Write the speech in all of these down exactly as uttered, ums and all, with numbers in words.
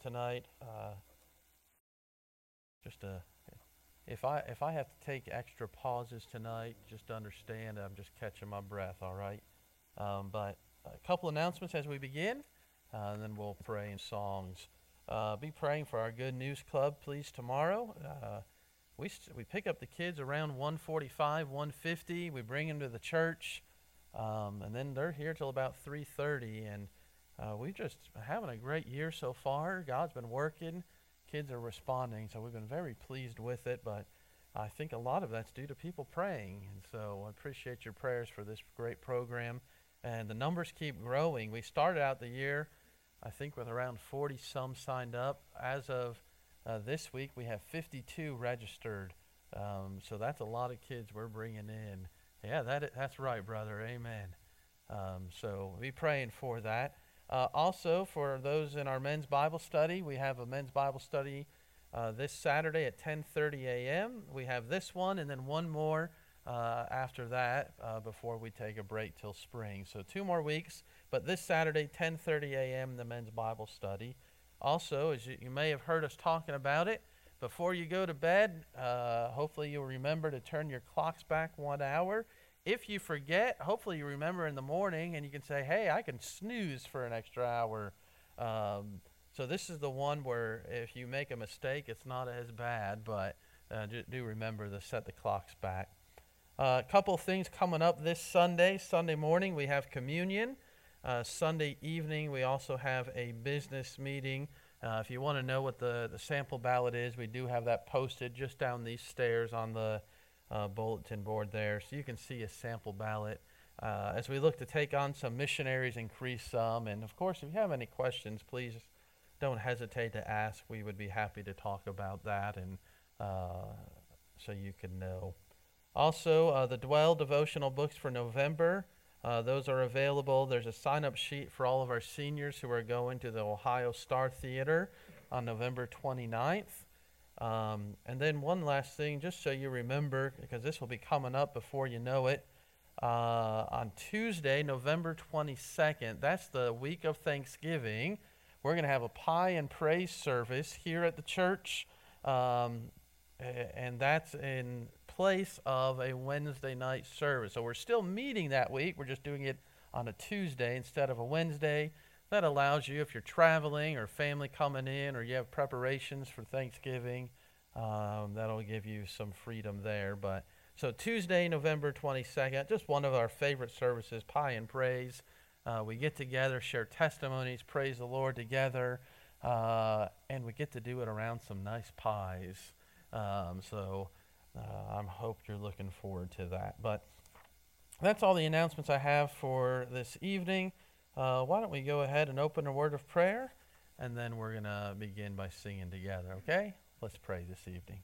tonight. Uh, just a, if I if I have to take extra pauses tonight, just understand I'm just catching my breath. All right. Um, but a couple announcements as we begin, uh, and then we'll pray in songs. Uh, be praying for our Good News Club, please, tomorrow. Uh, we st- we pick up the kids around one forty-five, one fifty. We bring them to the church, um, and then they're here till about three thirty. And uh, we're just having a great year so far. God's been working. Kids are responding, so we've been very pleased with it. But I think a lot of that's due to people praying. And so I appreciate your prayers for this great program. And the numbers keep growing. We started out the year, I think, with around forty some signed up. As of uh, this week, we have fifty-two registered. Um, so that's a lot of kids we're bringing in. Yeah, that is, that's right, brother. Amen. Um, so be praying for that. Uh, also, for those in our men's Bible study, we have a men's Bible study uh, this Saturday at ten thirty a.m. We have this one and then one more uh, after that uh, before we take a break till spring. So two more weeks. But this Saturday, ten thirty a.m., the men's Bible study. Also, as you, you may have heard us talking about it, before you go to bed, uh, hopefully you'll remember to turn your clocks back one hour. If you forget, hopefully you remember in the morning and you can say, hey, I can snooze for an extra hour. Um, so this is the one where if you make a mistake, it's not as bad, but uh, do, do remember to set the clocks back. Uh, a couple of things coming up this Sunday. Sunday morning, we have communion. Uh, Sunday evening, we also have a business meeting. Uh, if you want to know what the, the sample ballot is, we do have that posted just down these stairs on the uh, bulletin board there. So you can see a sample ballot uh, as we look to take on some missionaries, increase some. And, of course, if you have any questions, please don't hesitate to ask. We would be happy to talk about that and uh, so you can know. Also, uh, the Dwell devotional books for November. Uh, those are available. There's a sign-up sheet for all of our seniors who are going to the Ohio Star Theater on November twenty-ninth. Um, and then one last thing, just so you remember, because this will be coming up before you know it, uh, on Tuesday, November twenty-second, that's the week of Thanksgiving, we're going to have a pie and praise service here at the church, um, and that's in place of a Wednesday night service. So we're still meeting that week. We're just doing it on a Tuesday instead of a Wednesday. That allows you, if you're traveling or family coming in or you have preparations for Thanksgiving, um, that'll give you some freedom there. But so Tuesday, November twenty-second, just one of our favorite services, Pie and Praise. Uh, we get together, share testimonies, praise the Lord together, uh, and we get to do it around some nice pies. Um, so uh, I hope you're looking forward to that. But that's all the announcements I have for this evening. Uh, why don't we go ahead and open a word of prayer, and then we're going to begin by singing together, okay? Let's pray this evening.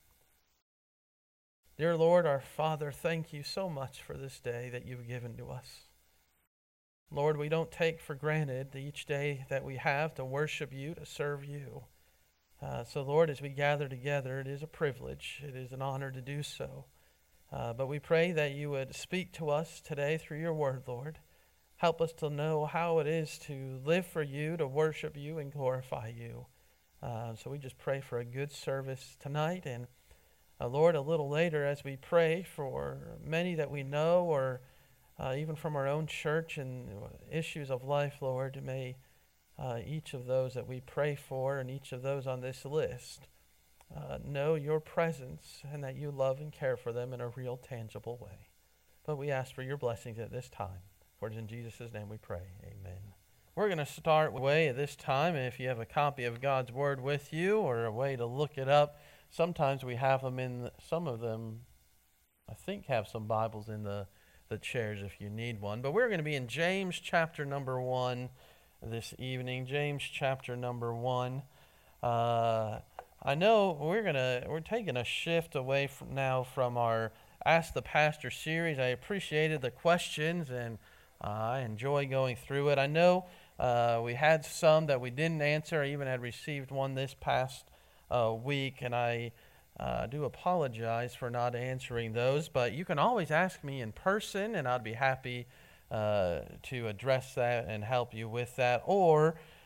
Dear Lord, our Father, thank you so much for this day that you've given to us. Lord, we don't take for granted each day that we have to worship you, to serve you. Uh, so, Lord, as we gather together, it is a privilege. It is an honor to do so. Uh, but we pray that you would speak to us today through your word, Lord. Help us to know how it is to live for you, to worship you, and glorify you. Uh, so we just pray for a good service tonight. And, uh, Lord, a little later as we pray for many that we know or uh, even from our own church and issues of life, Lord, may Uh, each of those that we pray for and each of those on this list uh, know your presence and that you love and care for them in a real, tangible way. But we ask for your blessings at this time. For it is in Jesus' name we pray. Amen. We're going to start with a way at this time. If you have a copy of God's Word with you or a way to look it up, sometimes we have them in, the, some of them, I think, have some Bibles in the, the chairs if you need one. But we're going to be in James chapter number one this evening, James chapter number one. Uh, I know we're gonna we're taking a shift away from now from our Ask the Pastor series. I appreciated the questions and uh, I enjoy going through it. I know uh, we had some that we didn't answer. I even had received one this past uh, week, and I uh, do apologize for not answering those. But you can always ask me in person, and I'd be happy Uh, to address that and help you with that. Or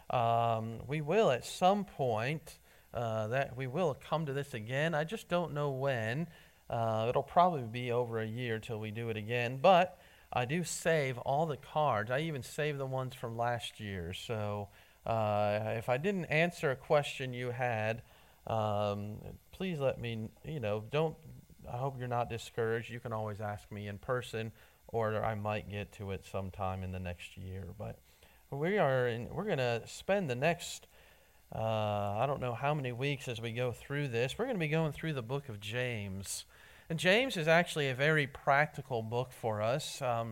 Um, we will at some point, uh, that we will come to this again. I just don't know when. Uh, it'll probably be over a year till we do it again, but I do save all the cards. I even save the ones from last year. So uh, if I didn't answer a question you had, um, please let me, you know, don't, I hope you're not discouraged. You can always ask me in person, or I might get to it sometime in the next year. But we are in, we're going to spend the next, uh, I don't know how many weeks as we go through this. We're going to be going through the book of James. And James is actually a very practical book for us. Um,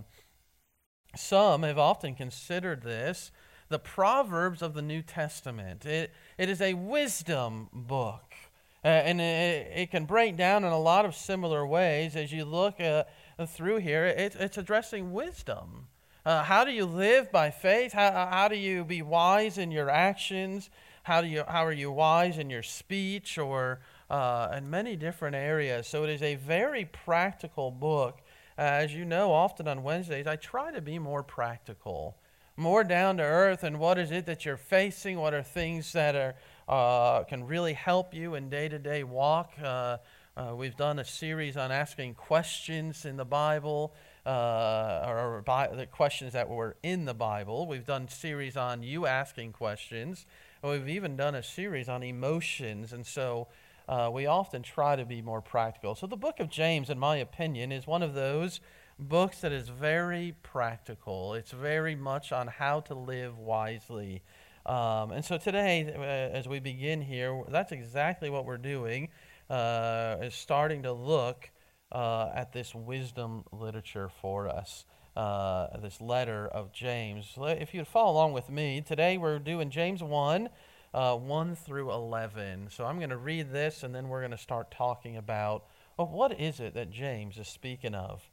some have often considered this the Proverbs of the New Testament. It, it is a wisdom book. Uh, and it, it can break down in a lot of similar ways. As you look uh, through here, it, it's addressing wisdom. Uh, how do you live by faith? How, how do you be wise in your actions? How do you how are you wise in your speech, or uh, in many different areas? So it is a very practical book. Uh, as you know, often on Wednesdays, I try to be more practical, more down to earth, and what is it that you're facing? What are things that are uh, can really help you in day-to-day walk? Uh, uh, we've done a series on asking questions in the Bible. Uh, or, or the questions that were in the Bible. We've done series on you asking questions. And we've even done a series on emotions. And so uh, we often try to be more practical. So the book of James, in my opinion, is one of those books that is very practical. It's very much on how to live wisely. Um, and so today, uh, as we begin here, that's exactly what we're doing, uh, is starting to look Uh, at this wisdom literature for us, uh, this letter of James. If you'd follow along with me, today we're doing James one, uh, one through eleven. So I'm going to read this, and then we're going to start talking about, well, what is it that James is speaking of?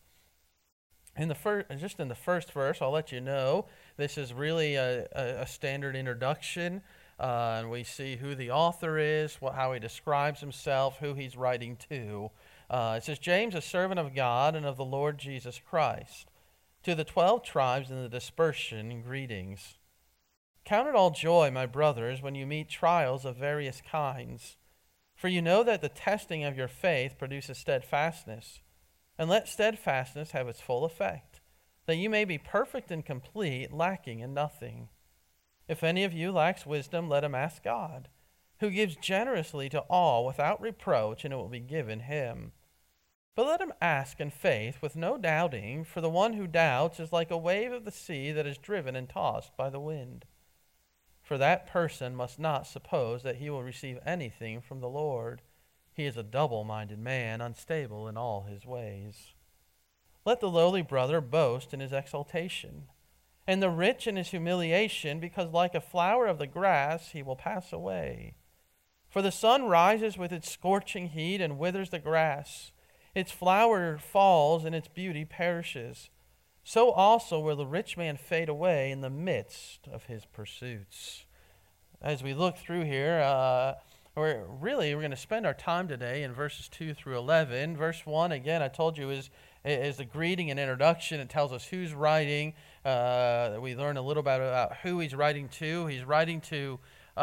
In the first, just in the first verse, I'll let you know, this is really a, a, a standard introduction, uh, and we see who the author is, what, how he describes himself, who he's writing to. Uh, it says, James, a servant of God and of the Lord Jesus Christ, to the twelve tribes in the dispersion, greetings. Count it all joy, my brothers, when you meet trials of various kinds, for you know that the testing of your faith produces steadfastness. And let steadfastness have its full effect, that you may be perfect and complete, lacking in nothing. If any of you lacks wisdom, let him ask God, who gives generously to all without reproach, and it will be given him. But let him ask in faith with no doubting, for the one who doubts is like a wave of the sea that is driven and tossed by the wind. For that person must not suppose that he will receive anything from the Lord. He is a double-minded man, unstable in all his ways. Let the lowly brother boast in his exaltation, and the rich in his humiliation, because like a flower of the grass he will pass away. For the sun rises with its scorching heat and withers the grass. Its flower falls and its beauty perishes. So also will the rich man fade away in the midst of his pursuits. As we look through here, uh, we're really we're going to spend our time today in verses two through eleven. Verse one, again, I told you, is is a greeting and introduction. It tells us who's writing. Uh, we learn a little bit about who he's writing to. He's writing to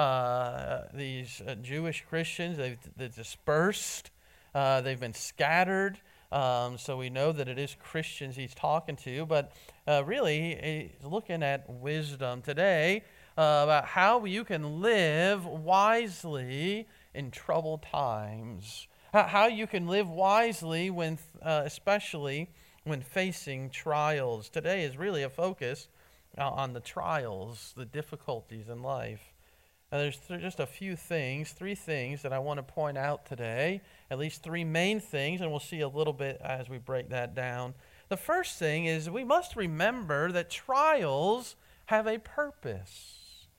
uh, these uh, Jewish Christians. They've, they've dispersed. Uh, they've been scattered. Um, so we know that it is Christians he's talking to. But uh, really, he's looking at wisdom today, uh, about how you can live wisely in troubled times. How you can live wisely when, uh, especially when facing trials. Today is really a focus uh, on the trials, the difficulties in life. Now, there's th- just a few things, three things that I want to point out today, at least three main things, and we'll see a little bit as we break that down. The first thing is we must remember that trials have a purpose.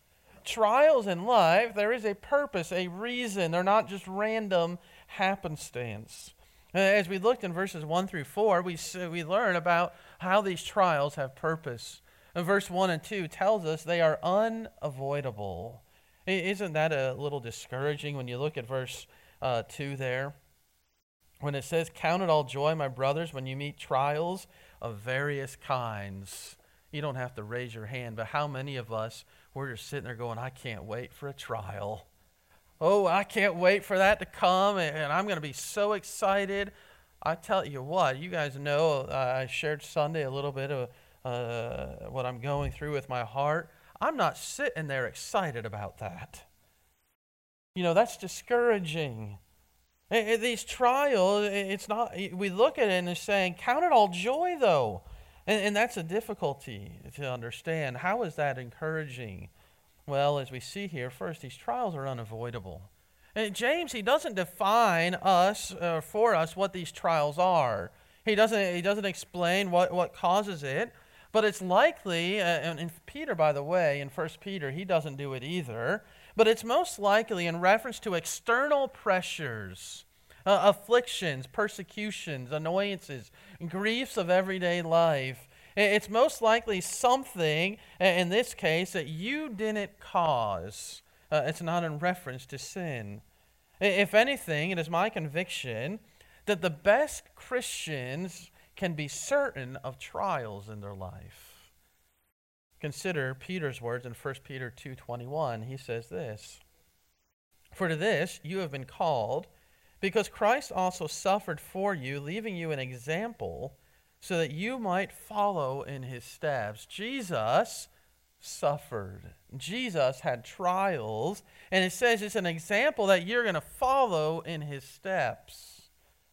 Trials in life, there is a purpose, a reason. They're not just random happenstance. As we looked in verses one through four, we we learn about how these trials have purpose. And verse one and two tells us they are unavoidable. Isn't that a little discouraging when you look at verse uh, two there? When it says, count it all joy, my brothers, when you meet trials of various kinds. You don't have to raise your hand, but how many of us, we're just sitting there going, I can't wait for a trial. Oh, I can't wait for that to come, and, and I'm going to be so excited. I tell you what, you guys know uh, I shared Sunday a little bit of uh, what I'm going through with my heart. I'm not sitting there excited about that. You know, that's discouraging. It, it, these trials, it, it's not, we look at it and it's saying, count it all joy though. And, and that's a difficulty to understand. How is that encouraging? Well, as we see here, first, these trials are unavoidable. And James, he doesn't define us uh, for us what these trials are. He doesn't. He doesn't explain what, what causes it. But it's likely, uh, and, and Peter, by the way, in First Peter, he doesn't do it either. But it's most likely in reference to external pressures, uh, afflictions, persecutions, annoyances, griefs of everyday life. It's most likely something, in this case, that you didn't cause. Uh, it's not in reference to sin. If anything, it is my conviction that the best Christians can be certain of trials in their life. Consider Peter's words in First Peter two twenty-one. He says this, "For to this you have been called, because Christ also suffered for you, leaving you an example, so that you might follow in his steps." Jesus suffered. Jesus had trials, and it says it's an example that you're going to follow in his steps.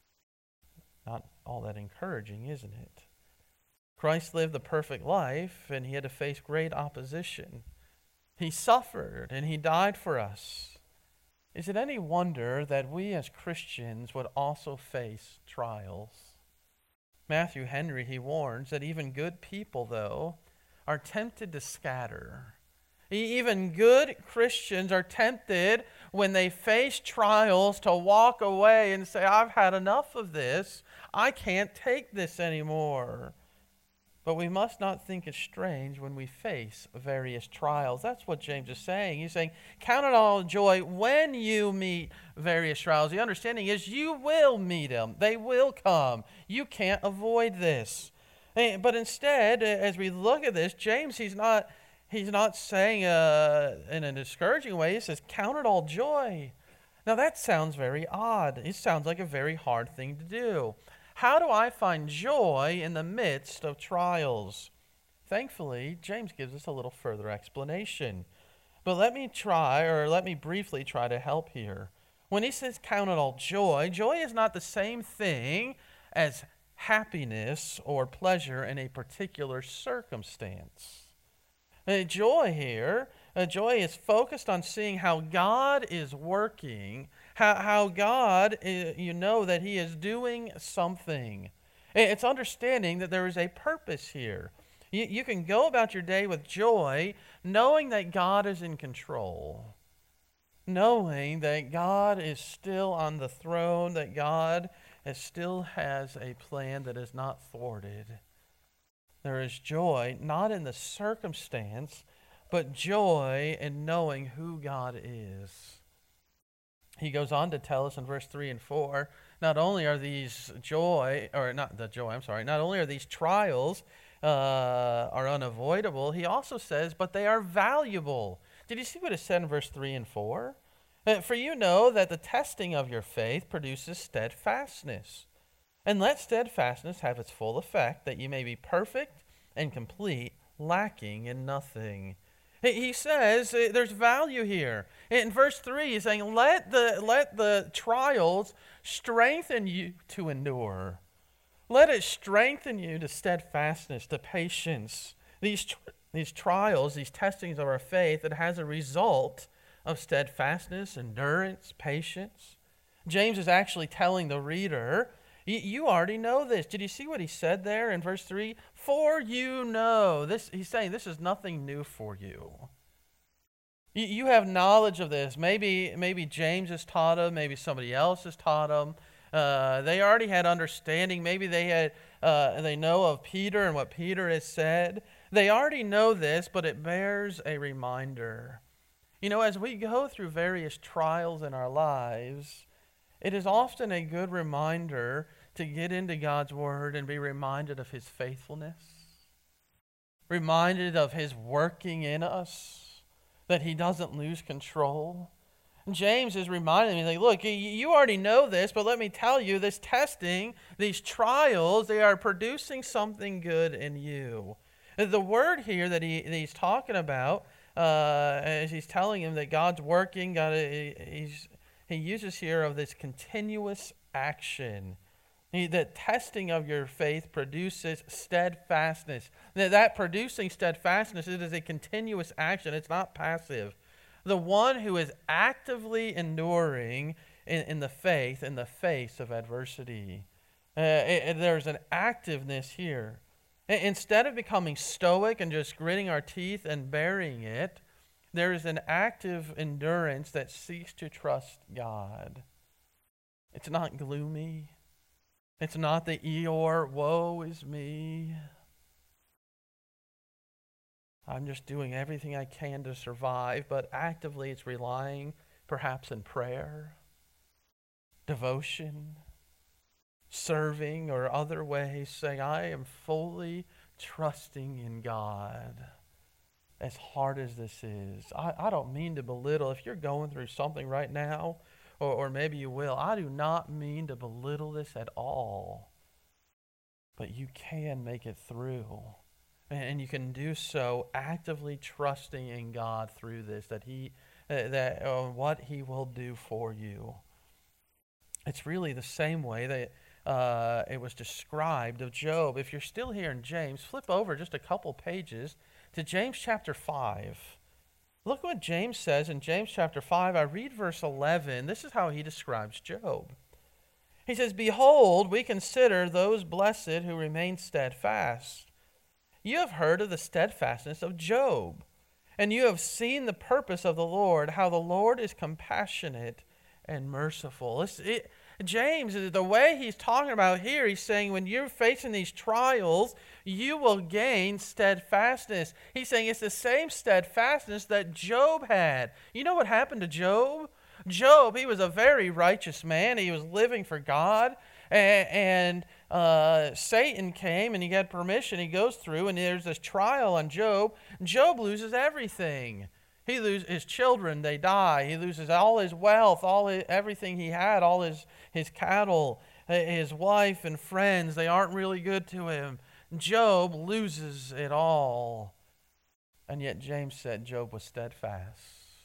Not all that encouraging, isn't it? Christ lived the perfect life, and he had to face great opposition. He suffered, and he died for us. Is it any wonder that we as Christians would also face trials? Matthew Henry, he warns that even good people, though, are tempted to scatter. Even good Christians are tempted when they face trials to walk away and say, I've had enough of this. I can't take this anymore. But we must not think it strange when we face various trials. That's what James is saying. He's saying, count it all joy when you meet various trials. The understanding is you will meet them. They will come. You can't avoid this. But instead, as we look at this, James, he's not, he's not saying uh, in a discouraging way. He says, count it all joy. Now that sounds very odd. It sounds like a very hard thing to do. How do I find joy in the midst of trials? Thankfully, James gives us a little further explanation. But let me try, or let me briefly try to help here. When he says count it all joy, joy is not the same thing as happiness or pleasure in a particular circumstance. Uh, joy here, uh, joy is focused on seeing how God is working, how, how God, uh, you know that he is doing something. It's understanding that there is a purpose here. You, you can go about your day with joy, knowing that God is in control, knowing that God is still on the throne, that God is, still has a plan that is not thwarted. There is joy, not in the circumstance, but joy in knowing who God is. He goes on to tell us in verse three and four, not only are these joy, or not the joy, I'm sorry, not only are these trials uh, are unavoidable, he also says, but they are valuable. Did you see what it said in verse three and four? Uh, For you know that the testing of your faith produces steadfastness. And let steadfastness have its full effect, that you may be perfect and complete, lacking in nothing. He says there's value here. In verse three, he's saying, let the, let the trials strengthen you to endure. Let it strengthen you to steadfastness, to patience. These, these trials, these testings of our faith, it has a result of steadfastness, endurance, patience. James is actually telling the reader, you already know this. Did you see what he said there in verse three? For you know. This, he's saying this is nothing new for you. You, you have knowledge of this. Maybe, maybe James has taught them. Maybe somebody else has taught them. Uh, they already had understanding. Maybe they had. Uh, they know of Peter and what Peter has said. They already know this, but it bears a reminder. You know, as we go through various trials in our lives, it is often a good reminder to get into God's Word and be reminded of his faithfulness, reminded of his working in us, that he doesn't lose control. James is reminding me, like, look, you already know this, but let me tell you, this testing, these trials, they are producing something good in you. The word here that, he, that he's talking about, uh, as he's telling him that God's working, God, he's, he uses here of this continuous action. He, the testing of your faith produces steadfastness. That, that producing steadfastness, it is a continuous action. It's not passive. The one who is actively enduring in, in the faith in the face of adversity. Uh, it, it, there's an activeness here. Instead of becoming stoic and just gritting our teeth and burying it, there is an active endurance that seeks to trust God. It's not gloomy. It's not the Eeyore, woe is me. I'm just doing everything I can to survive, but actively it's relying perhaps in prayer, devotion, serving, or other ways, saying, I am fully trusting in God. As hard as this is, I, I don't mean to belittle. If you're going through something right now, or, or maybe you will, I do not mean to belittle this at all. But you can make it through. And you can do so actively trusting in God through this, that He, uh, that uh, what He will do for you. It's really the same way that uh, it was described of Job. If you're still here in James, flip over just a couple pages to James chapter five. Look what James says in James chapter five. I read verse eleven. This is how he describes Job. He says, Behold, we consider those blessed who remain steadfast. You have heard of the steadfastness of Job, and you have seen the purpose of the Lord, how the Lord is compassionate and merciful. It's, it, James, the way he's talking about here, he's saying when you're facing these trials, you will gain steadfastness. He's saying it's the same steadfastness that Job had. You know what happened to Job? Job, he was a very righteous man. He was living for God. And, and uh, Satan came and he got permission. He goes through and there's this trial on Job. Job loses everything. He loses his children, they die. He loses all his wealth, all his, everything he had, all his, his cattle, his wife and friends. They aren't really good to him. Job loses it all. And yet James said Job was steadfast.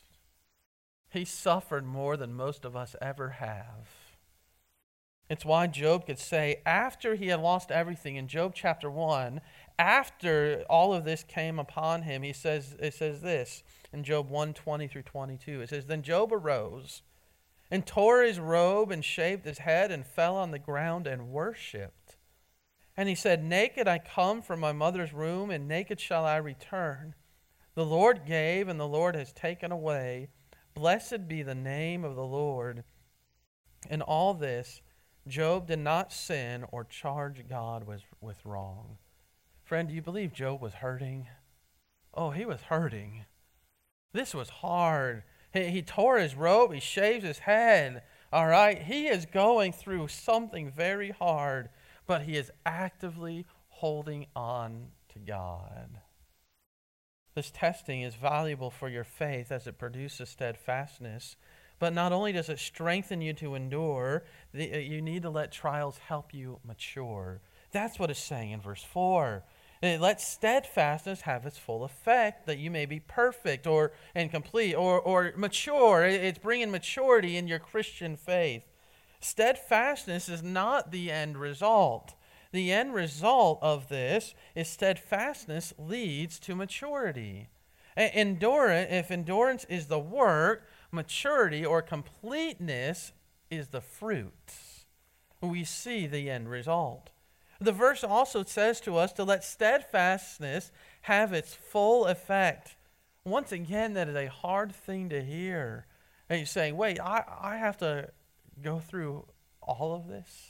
He suffered more than most of us ever have. It's why Job could say, after he had lost everything, in Job chapter one, after all of this came upon him, he says, it says this in Job one, twenty through twenty-two. It says, Then Job arose and tore his robe and shaved his head and fell on the ground and worshipped. And he said, Naked I come from my mother's womb, and naked shall I return. The Lord gave, and the Lord has taken away. Blessed be the name of the Lord. In all this, Job did not sin or charge God with, with wrong. Friend, do you believe Job was hurting? Oh, he was hurting. This was hard. He, he tore his robe. He shaves his head. All right? He is going through something very hard, but he is actively holding on to God. This testing is valuable for your faith as it produces steadfastness. But not only does it strengthen you to endure, the, you need to let trials help you mature. That's what it's saying in verse four. Let steadfastness have its full effect, that you may be perfect or and complete or, or mature. It's bringing maturity in your Christian faith. Steadfastness is not the end result. The end result of this is steadfastness leads to maturity. Endurance, if endurance is the work, maturity or completeness is the fruit. We see the end result. The verse also says to us to let steadfastness have its full effect. Once again, that is a hard thing to hear. And you're saying, wait, I, I have to go through all of this?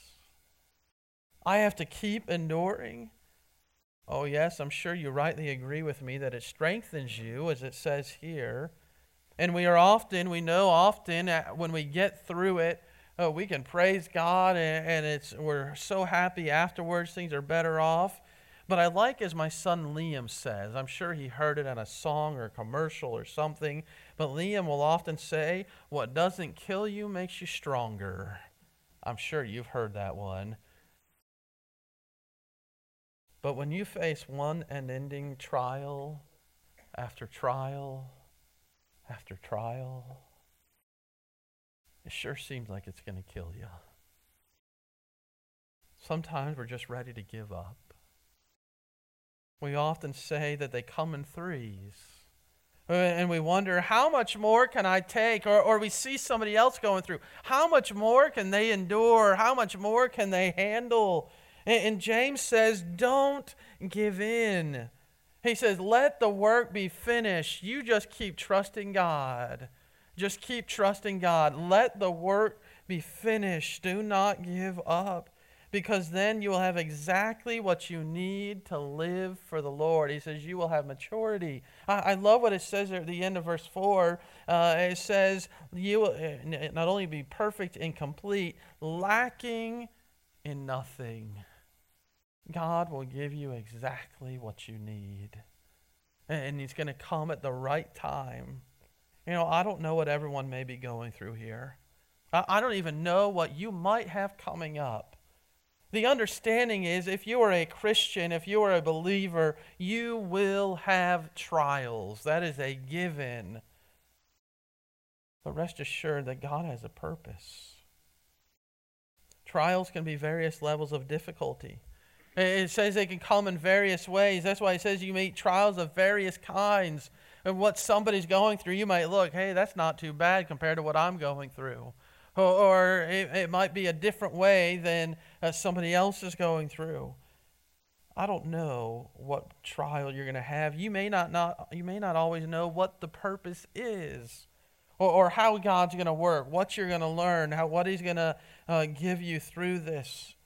I have to keep enduring? Oh yes, I'm sure you rightly agree with me that it strengthens you, as it says here. And we are often, we know often when we get through it, uh, we can praise God and, and it's we're so happy afterwards, things are better off. But I like, as my son Liam says, I'm sure he heard it in a song or a commercial or something, but Liam will often say, what doesn't kill you makes you stronger. I'm sure you've heard that one. But when you face one unending trial after trial after trial, it sure seems like it's going to kill you. Sometimes we're just ready to give up. We often say that they come in threes. And we wonder, how much more can I take? Or, or we see somebody else going through. How much more can they endure? How much more can they handle? And, and James says, don't give in. He says, let the work be finished. You just keep trusting God. Just keep trusting God. Let the work be finished. Do not give up. Because then you will have exactly what you need to live for the Lord. He says you will have maturity. I, I love what it says at the end of verse four. Uh, it says you will not only be perfect and complete, lacking in nothing. God will give you exactly what you need. And He's going to come at the right time. You know, I don't know what everyone may be going through here. I, I don't even know what you might have coming up. The understanding is, if you are a Christian, if you are a believer, you will have trials. That is a given. But rest assured that God has a purpose. Trials can be various levels of difficulty. It says they can come in various ways. That's why it says you meet trials of various kinds. And what somebody's going through, you might look, hey, that's not too bad compared to what I'm going through. Or, or it, it might be a different way than uh, somebody else is going through. I don't know what trial you're going to have. You may not, not you may not always know what the purpose is, or, or how God's going to work, what you're going to learn, how what He's going to uh, give you through this.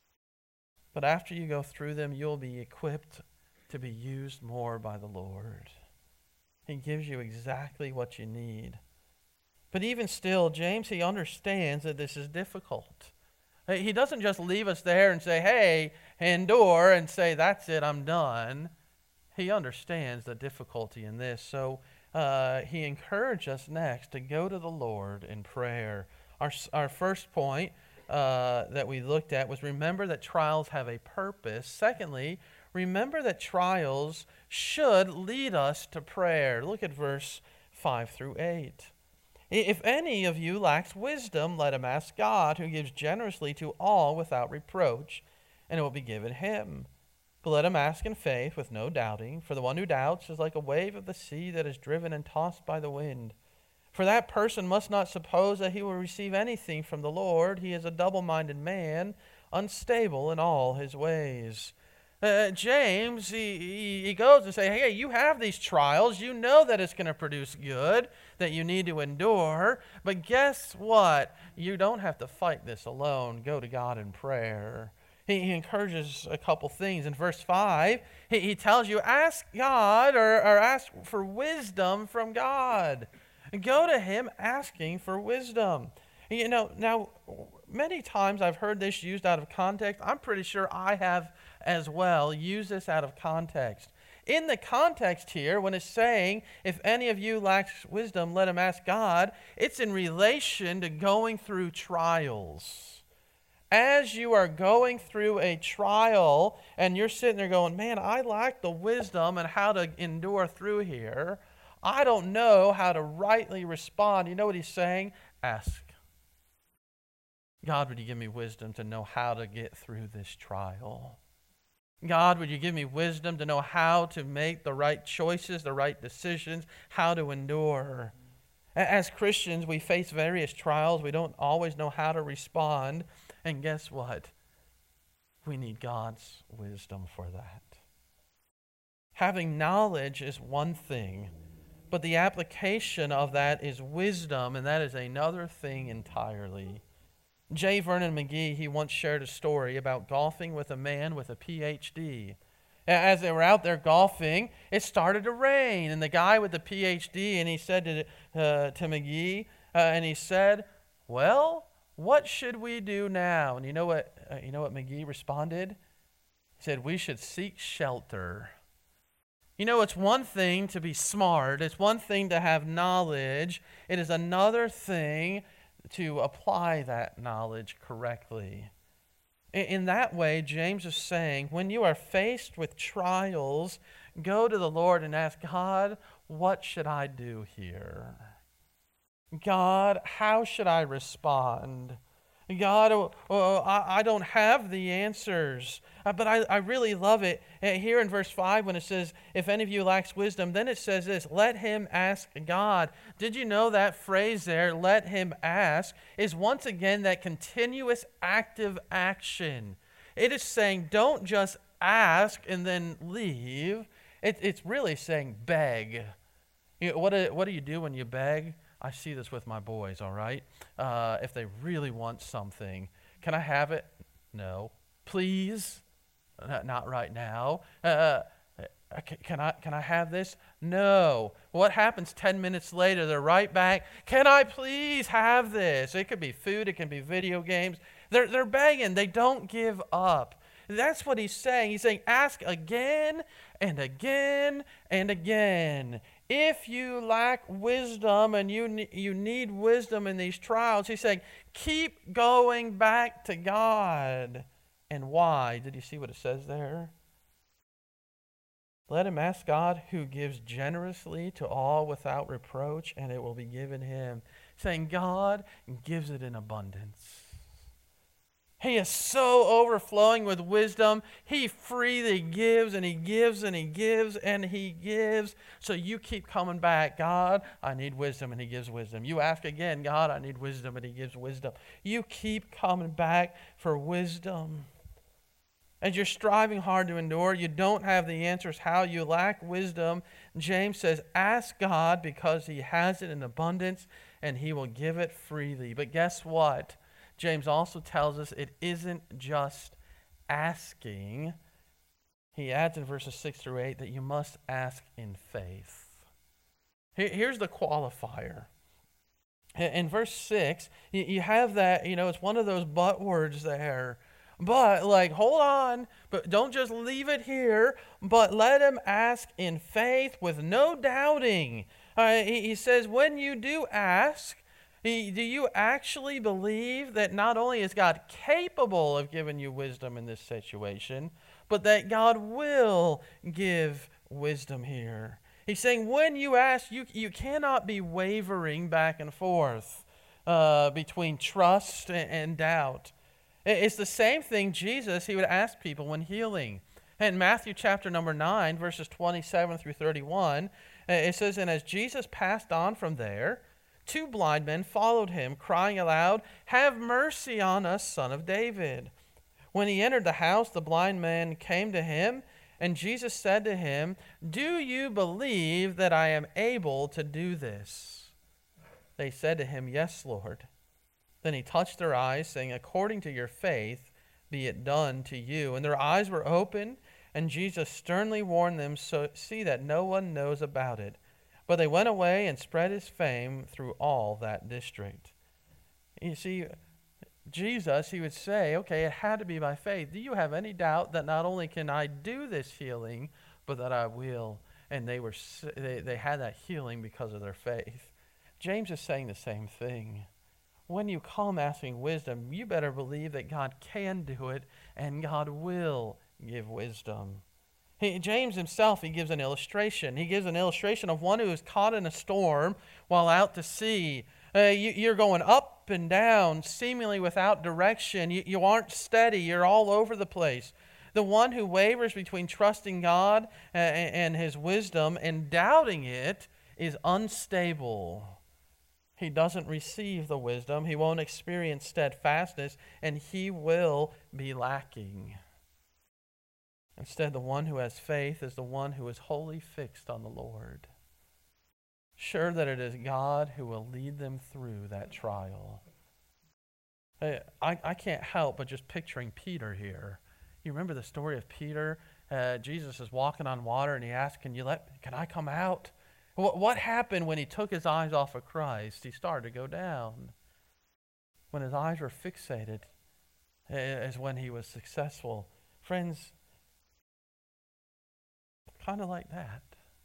But after you go through them, you'll be equipped to be used more by the Lord. He gives you exactly what you need. But even still, James, he understands that this is difficult. He doesn't just leave us there and say, hey, endure, and say, that's it, I'm done. He understands the difficulty in this. So uh, he encouraged us next to go to the Lord in prayer. Our, our first point uh, that we looked at was remember that trials have a purpose. Secondly, remember that trials should lead us to prayer. Look at verse five through eight. If any of you lacks wisdom, let him ask God, who gives generously to all without reproach, and it will be given him. But let him ask in faith with no doubting, for the one who doubts is like a wave of the sea that is driven and tossed by the wind. For that person must not suppose that he will receive anything from the Lord. He is a double-minded man, unstable in all his ways. Uh, James, he, he, he goes and says, hey, you have these trials. You know that it's going to produce good, that you need to endure. But guess what? You don't have to fight this alone. Go to God in prayer. He, he encourages a couple things. In verse five, he, he tells you, ask God or, or ask for wisdom from God. And go to Him asking for wisdom. You know, now, many times I've heard this used out of context. I'm pretty sure I have as well used this out of context. In the context here, when it's saying, if any of you lacks wisdom, let him ask God, it's in relation to going through trials. As you are going through a trial and you're sitting there going, man, I lack the wisdom and how to endure through here. I don't know how to rightly respond. You know what he's saying? Ask. God, would you give me wisdom to know how to get through this trial? God, would you give me wisdom to know how to make the right choices, the right decisions, how to endure? As Christians, we face various trials. We don't always know how to respond. And guess what? We need God's wisdom for that. Having knowledge is one thing, but the application of that is wisdom, and that is another thing entirely. J. Vernon McGee, he once shared a story about golfing with a man with a P H D. As they were out there golfing, it started to rain, and the guy with the P H D, and he said to, uh, to McGee, uh, and he said, well, what should we do now? And you know what, uh, you know what McGee responded? He said we should seek shelter. You know, it's one thing to be smart. It's one thing to have knowledge. It is another thing to apply that knowledge correctly. In that way, James is saying, when you are faced with trials, go to the Lord and ask, God, what should I do here? God, how should I respond? God, oh, oh, I, I don't have the answers. Uh, but I, I really love it. Uh, here in verse five, when it says, if any of you lacks wisdom, then it says this, let him ask God. Did you know that phrase there, let him ask, is once again that continuous active action. It is saying, don't just ask and then leave. It, it's really saying beg. You know, what, do, what do you do when you beg? I see this with my boys, all right? Uh, if they really want something, can I have it? No. Please? Not, not right now. Uh, can I can I have this? No. What happens ten minutes later? They're right back. Can I please have this? It could be food. It can be video games. They're, they're begging. They don't give up. That's what he's saying. He's saying, ask again and again and again. If you lack wisdom and you, you need wisdom in these trials, he's saying, keep going back to God. And why? Did you see what it says there? Let him ask God, who gives generously to all without reproach, and it will be given him. Saying God gives it in abundance. He is so overflowing with wisdom. He freely gives and he gives and he gives and he gives. So you keep coming back. God, I need wisdom, and he gives wisdom. You ask again, God, I need wisdom, and he gives wisdom. You keep coming back for wisdom. As you're striving hard to endure, you don't have the answers how you lack wisdom. James says, ask God because he has it in abundance and he will give it freely. But guess what? James also tells us it isn't just asking. He adds in verses six through eight that you must ask in faith. Here's the qualifier. In verse six, you have that, you know, it's one of those but words there. But, like, hold on, but don't just leave it here, but let him ask in faith with no doubting. Uh, he, he says, when you do ask, do you actually believe that not only is God capable of giving you wisdom in this situation, but that God will give wisdom here? He's saying when you ask, you, you cannot be wavering back and forth uh, between trust and, and doubt. It's the same thing Jesus, he would ask people when healing. In Matthew chapter number nine, verses twenty-seven through thirty-one, it says, and as Jesus passed on from there, two blind men followed him, crying aloud, have mercy on us, Son of David. When he entered the house, the blind man came to him, and Jesus said to him, do you believe that I am able to do this? They said to him, yes, Lord. Then he touched their eyes, saying, according to your faith, be it done to you. And their eyes were opened, and Jesus sternly warned them, so see that no one knows about it. But they went away and spread his fame through all that district. You see, Jesus, he would say, okay, it had to be by faith. Do you have any doubt that not only can I do this healing, but that I will? And they were they, they had that healing because of their faith. James is saying the same thing. When you come asking wisdom, you better believe that God can do it and God will give wisdom. He, James himself, he gives an illustration. He gives an illustration of one who is caught in a storm while out to sea. Uh, you, you're going up and down, seemingly without direction. You, you aren't steady. You're all over the place. The one who wavers between trusting God and, and his wisdom and doubting it is unstable. He doesn't receive the wisdom. He won't experience steadfastness, and he will be lacking. Instead, the one who has faith is the one who is wholly fixed on the Lord, sure that it is God who will lead them through that trial. I, I can't help but just picturing Peter here. You remember the story of Peter? Uh, Jesus is walking on water, and he asks, can you let, can I come out? What happened when he took his eyes off of Christ? He started to go down. When his eyes were fixated is when he was successful. Friends, kind of like that.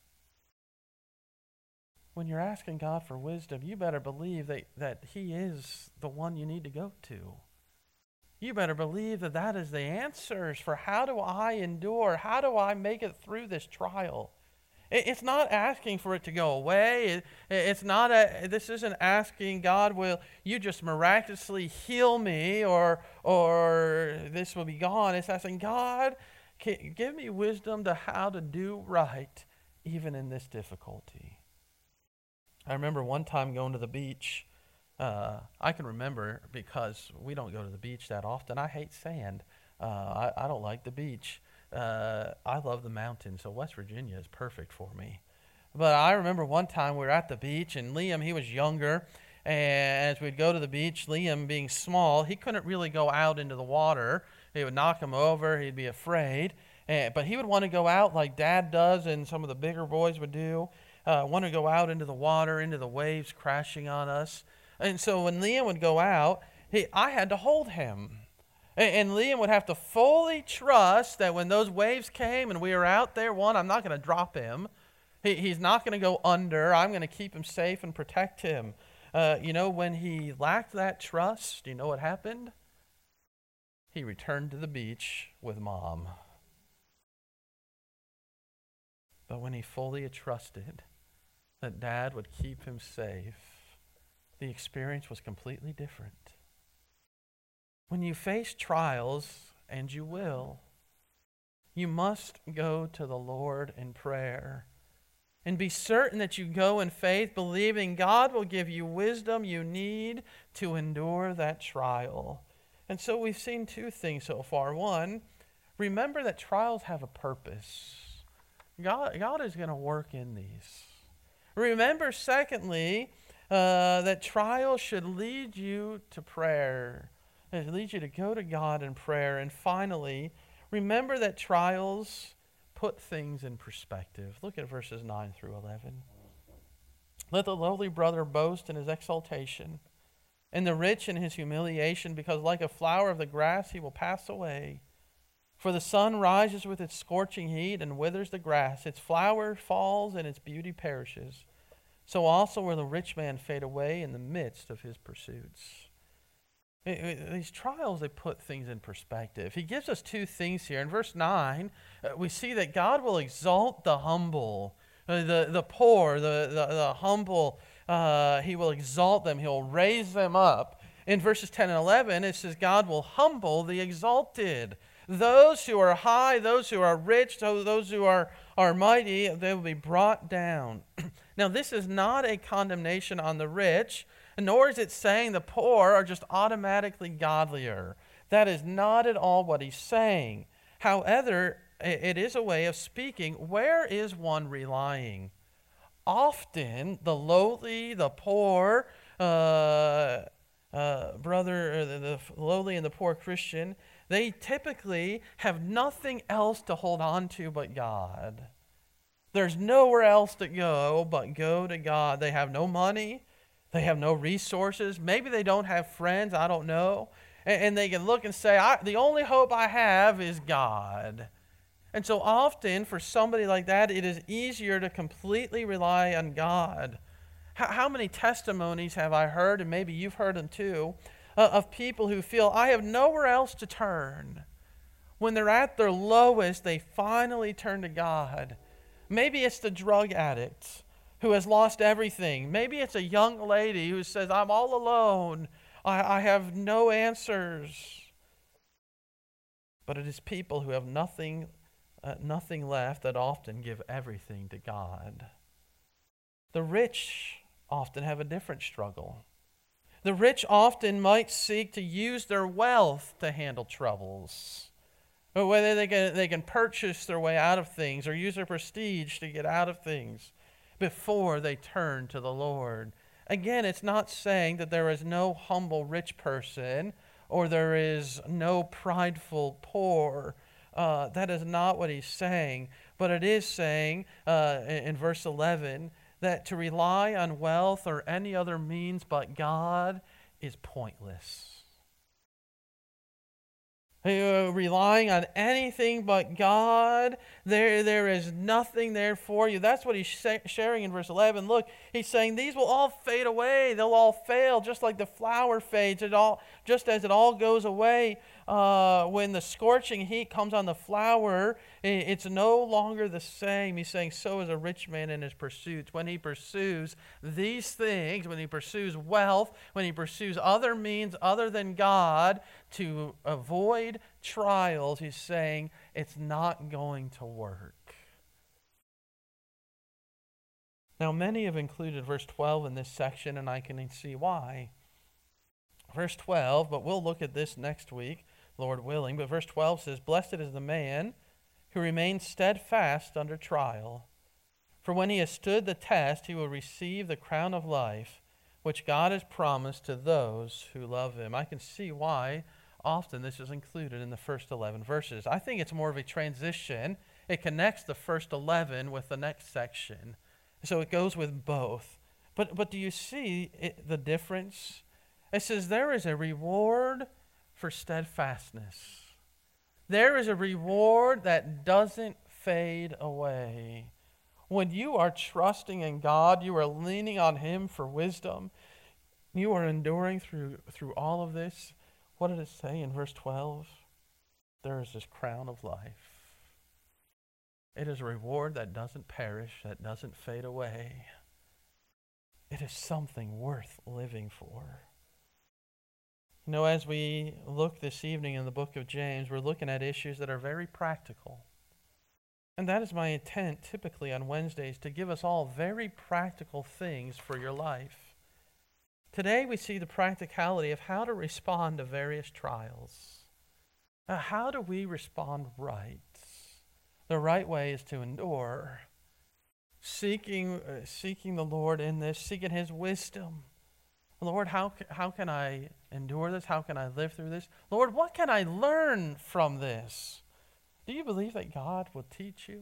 When you're asking God for wisdom, you better believe that, that He is the one you need to go to. You better believe that that is the answers for how do I endure? How do I make it through this trial? It's not asking for it to go away. It's not a, this isn't asking God, will you just miraculously heal me or, or this will be gone. It's asking God, give me wisdom to how to do right even in this difficulty. I remember one time going to the beach. Uh, I can remember because we don't go to the beach that often. I hate sand. Uh, I, I don't like the beach. Uh, I love the mountains, so West Virginia is perfect for me. But I remember one time we were at the beach, and Liam, he was younger, and as we'd go to the beach, Liam being small, he couldn't really go out into the water. It would knock him over. He'd be afraid. And, but he would want to go out like Dad does and some of the bigger boys would do, uh, want to go out into the water, into the waves crashing on us. And so when Liam would go out, he, I had to hold him. And Liam would have to fully trust that when those waves came and we were out there, one, I'm not going to drop him. He, he's not going to go under. I'm going to keep him safe and protect him. Uh, you know, when he lacked that trust, you know what happened? He returned to the beach with Mom. But when he fully trusted that Dad would keep him safe, the experience was completely different. When you face trials, and you will, you must go to the Lord in prayer and be certain that you go in faith, believing God will give you wisdom you need to endure that trial. And so we've seen two things so far. One, remember that trials have a purpose. God, God is going to work in these. Remember, secondly, uh, that trials should lead you to prayer. It leads you to go to God in prayer. And finally, remember that trials put things in perspective. Look at verses nine through eleven. Let the lowly brother boast in his exaltation, and the rich in his humiliation, because like a flower of the grass he will pass away. For the sun rises with its scorching heat and withers the grass. Its flower falls and its beauty perishes. So also will the rich man fade away in the midst of his pursuits. These trials, they put things in perspective. He gives us two things here. In verse nine, uh, we see that God will exalt the humble, uh, the, the poor, the, the, the humble. Uh, he will exalt them. He'll raise them up. In verses ten and eleven, it says God will humble the exalted. Those who are high, those who are rich, those who are, are mighty, they will be brought down. Now, this is not a condemnation on the rich, nor is it saying the poor are just automatically godlier. That is not at all what he's saying. However, it is a way of speaking. Where is one relying? Often, the lowly, the poor, uh, uh, brother, the, the lowly and the poor Christian, they typically have nothing else to hold on to but God. There's nowhere else to go but go to God. They have no money. They have no resources. Maybe they don't have friends. I don't know. And, and they can look and say, I, the only hope I have is God. And so often for somebody like that, it is easier to completely rely on God. How, how many testimonies have I heard, and maybe you've heard them too, uh, of people who feel, I have nowhere else to turn. When they're at their lowest, they finally turn to God. Maybe it's the drug addict who has lost everything. Maybe it's a young lady who says, I'm all alone. I, I have no answers. But it is people who have nothing, uh, nothing left that often give everything to God. The rich often have a different struggle. The rich often might seek to use their wealth to handle troubles. Or whether they can, they can purchase their way out of things or use their prestige to get out of things before they turn to the Lord. Again, it's not saying that there is no humble rich person or there is no prideful poor. Uh, that is not what he's saying. But it is saying uh, in, in verse eleven that to rely on wealth or any other means but God is pointless. Uh, relying on anything but God, there, there is nothing there for you. That's what he's sh- sharing in verse eleven. Look, he's saying these will all fade away. They'll all fail, just like the flower fades. It all, just as it all goes away uh, when the scorching heat comes on the flower. It, it's no longer the same. He's saying, so is a rich man in his pursuits. When he pursues these things, when he pursues wealth, when he pursues other means other than God to avoid trials, he's saying it's not going to work. Now, many have included verse twelve in this section, and I can see why. Verse twelve, but we'll look at this next week, Lord willing. But verse twelve says, blessed is the man who remains steadfast under trial. For when he has stood the test, he will receive the crown of life, which God has promised to those who love him. I can see why often this is included in the first eleven verses. I think it's more of a transition. It connects the first eleven with the next section. So it goes with both. But but do you see it, the difference? It says there is a reward for steadfastness. There is a reward that doesn't fade away. When you are trusting in God, you are leaning on him for wisdom. You are enduring through through all of this. What did it say in verse twelve? There is this crown of life. It is a reward that doesn't perish, that doesn't fade away. It is something worth living for. You know, as we look this evening in the book of James, we're looking at issues that are very practical. And that is my intent typically on Wednesdays, to give us all very practical things for your life. Today we see the practicality of how to respond to various trials. Now, how do we respond right? The right way is to endure, seeking uh, seeking the Lord in this, seeking his wisdom. Lord, how, how can I endure this? How can I live through this? Lord, what can I learn from this? Do you believe that God will teach you,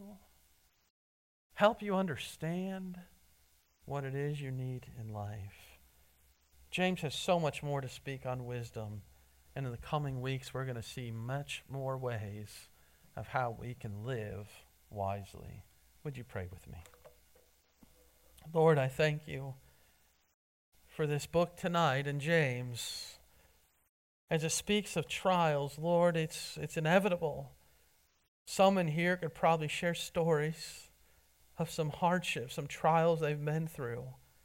help you understand what it is you need in life? James has so much more to speak on wisdom, and in the coming weeks we're going to see much more ways of how we can live wisely. Would you pray with me? Lord, I thank you for this book tonight in James. As it speaks of trials, Lord, it's it's inevitable. Some in here could probably share stories of some hardships, some trials they've been through.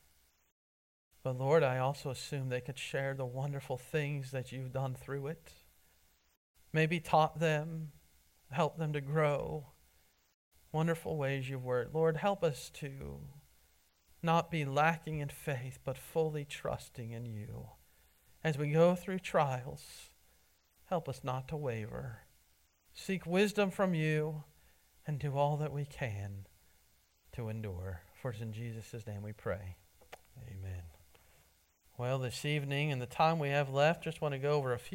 But Lord, I also assume they could share the wonderful things that you've done through it. Maybe taught them, helped them to grow. Wonderful ways you've worked. Lord, help us to not be lacking in faith, but fully trusting in you. As we go through trials, help us not to waver. Seek wisdom from you and do all that we can to endure. For it's in Jesus' name we pray. Amen. Well, this evening and the time we have left, just want to go over a few